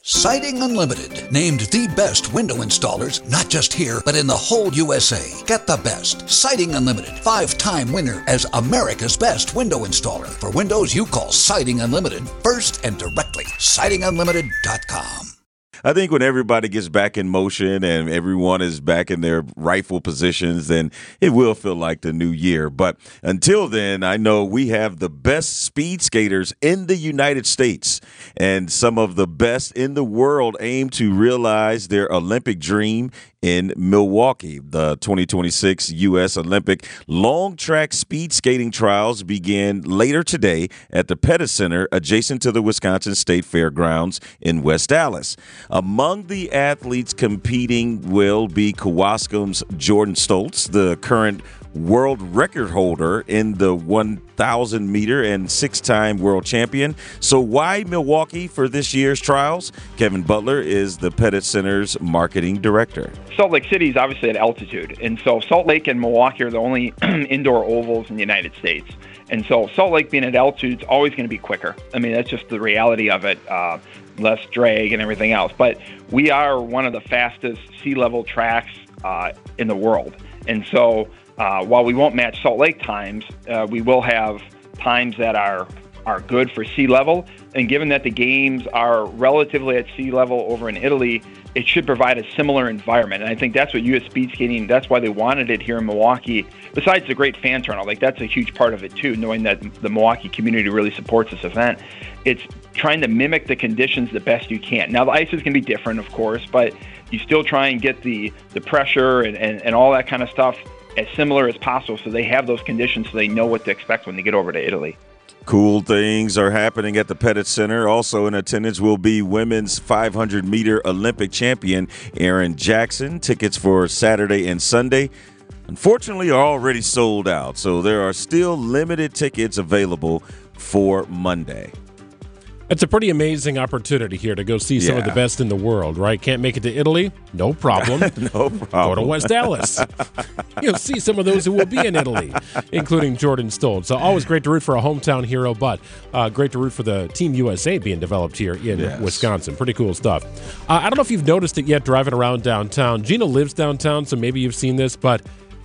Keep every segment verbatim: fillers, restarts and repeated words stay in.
Siding Unlimited, named the best window installers, not just here, but in the whole U S A. Get the best. Siding Unlimited, five-time winner as America's best window installer. For windows you call Siding Unlimited first and directly. siding unlimited dot com. I think when everybody gets back in motion and everyone is back in their rightful positions, then it will feel like the new year. But until then, I know we have the best speed skaters in the United States, and some of the best in the world aim to realize their Olympic dream in Milwaukee. The twenty twenty-six U S Olympic long track speed skating trials begin later today at the Pettit Center adjacent to the Wisconsin State Fairgrounds in West Allis. Among the athletes competing will be Kewaskum's Jordan Stoltz, the current world record holder in the one thousand meter and six-time world champion. So why Milwaukee for this year's trials? Kevin Butler is the Pettit Center's marketing director. Salt Lake City is obviously at altitude, and so Salt Lake and Milwaukee are the only indoor ovals in the United States. And so Salt Lake being at altitude is always going to be quicker. I mean, that's just the reality of it, uh, less drag and everything else. But we are one of the fastest sea level tracks uh, in the world. And so Uh, while we won't match Salt Lake times, uh, we will have times that are are good for sea level. And given that the games are relatively at sea level over in Italy, it should provide a similar environment. And I think that's what U S Speed Skating, that's why they wanted it here in Milwaukee. Besides the great fan turnout, like that's a huge part of it too, knowing that the Milwaukee community really supports this event. It's trying to mimic the conditions the best you can. Now the ice is going to be different, of course, but you still try and get the, the pressure and, and, and all that kind of stuff as similar as possible, so they have those conditions so they know what to expect when they get over to Italy. Cool things are happening at the Pettit Center. Also in attendance will be women's five hundred meter Olympic champion Erin Jackson. Tickets for Saturday and Sunday, unfortunately, are already sold out, so there are still limited tickets available for Monday. It's a pretty amazing opportunity here to go see some Yeah. of the best in the world, right? Can't make it to Italy? No problem. No problem. Go to West Allis. You'll see some of those who will be in Italy, including Jordan Stoltz. So always great to root for a hometown hero, but uh, great to root for the Team U S A being developed here in Yes. Wisconsin. Pretty cool stuff. Uh, I don't know if you've noticed it yet driving around downtown. Gina lives downtown, so maybe you've seen this, but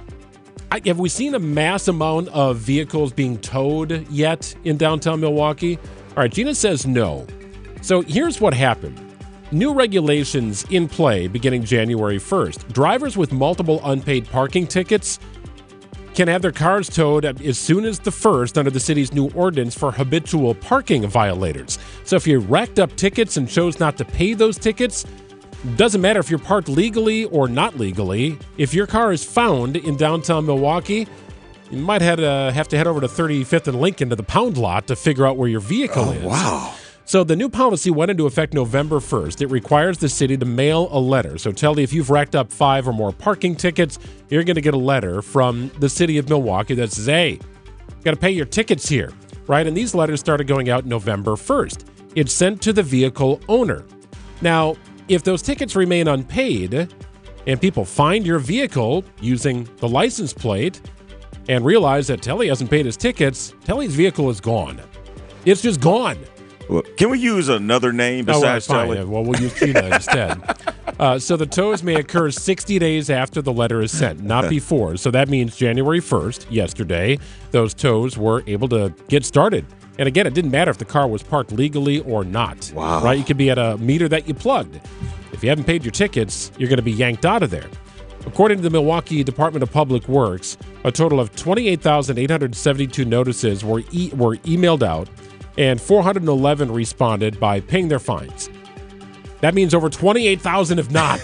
I, have we seen a mass amount of vehicles being towed yet in downtown Milwaukee? All right, Gina says no. So here's what happened. New regulations in play beginning January first. Drivers with multiple unpaid parking tickets can have their cars towed as soon as the first under the city's new ordinance for habitual parking violators. So if you racked up tickets and chose not to pay those tickets, doesn't matter if you're parked legally or not legally. If your car is found in downtown Milwaukee, you might have to, have to head over to thirty-fifth and Lincoln to the pound lot to figure out where your vehicle Oh, is. wow. So the new policy went into effect November first. It requires the city to mail a letter. So Telly, if you've racked up five or more parking tickets, you're going to get a letter from the city of Milwaukee that says, hey, you got to pay your tickets here, right? And these letters started going out November first. It's sent to the vehicle owner. Now, if those tickets remain unpaid and people find your vehicle using the license plate and realize that Telly hasn't paid his tickets, Telly's vehicle is gone. It's just gone. Well, can we use another name Oh, well, besides fine. Telly? Yeah, well, we'll use Gina instead. Uh, so the tows may occur sixty days after the letter is sent, not before. So that means January first, yesterday, those tows were able to get started. And again, it didn't matter if the car was parked legally or not. Wow. Right? You could be at a meter that you plugged. If you haven't paid your tickets, you're going to be yanked out of there. According to the Milwaukee Department of Public Works, a total of twenty-eight thousand eight hundred seventy-two notices were e- were emailed out, and four hundred eleven responded by paying their fines. That means over twenty-eight thousand if not.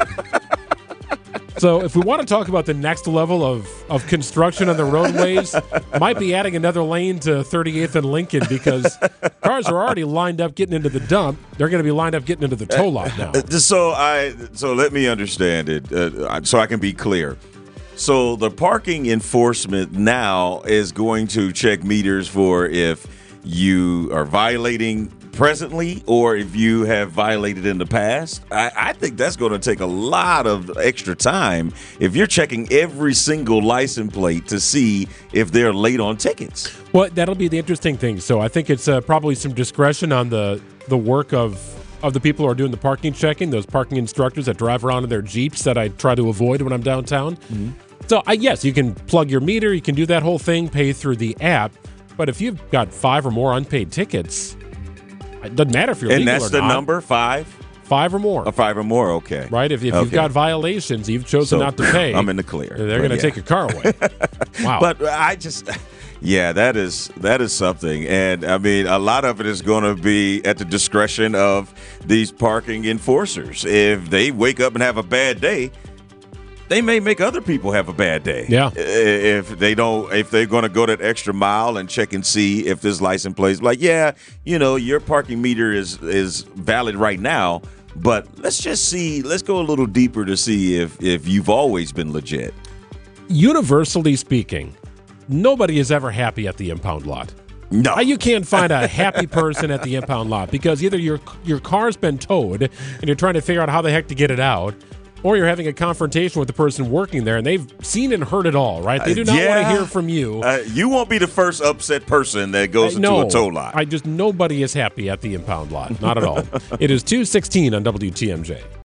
So if we want to talk about the next level of, of construction on the roadways, might be adding another lane to thirty-eighth and Lincoln, because cars are already lined up getting into the dump. They're going to be lined up getting into the tow lot now. Uh, So I so let me understand it uh, so I can be clear. So the parking enforcement now is going to check meters for if you are violating presently or if you have violated in the past. I, I think that's going to take a lot of extra time if you're checking every single license plate to see if they're late on tickets. Well, that'll be the interesting thing. So I think it's uh, probably some discretion on the, the work of of the people who are doing the parking checking, those parking instructors that drive around in their Jeeps that I try to avoid when I'm downtown. Mm-hmm. So, I, yes, you can plug your meter, you can do that whole thing, pay through the app. But if you've got five or more unpaid tickets, it doesn't matter if you're and legal or that's the not. number, five? Five or more. A five or more, okay. Right? If, if okay. you've got violations, you've chosen so, not to pay. I'm in the clear. They're going to yeah. take your car away. Wow. But I just, yeah, that is that is something. And, I mean, a lot of it is going to be at the discretion of these parking enforcers. If they wake up and have a bad day, they may make other people have a bad day. Yeah. If they don't, if they're going to go that extra mile and check and see if this license plate is like, yeah, you know, your parking meter is is valid right now, but let's just see, let's go a little deeper to see if if you've always been legit. Universally speaking, nobody is ever happy at the impound lot. No. You can't find a happy person at the impound lot because either your your car's been towed and you're trying to figure out how the heck to get it out, or you're having a confrontation with the person working there, and they've seen and heard it all, right? They do not uh, yeah. want to hear from you. Uh, you won't be the first upset person that goes I, into no, a tow lot. I just nobody is happy at the impound lot, not at all. It is two sixteen on W T M J.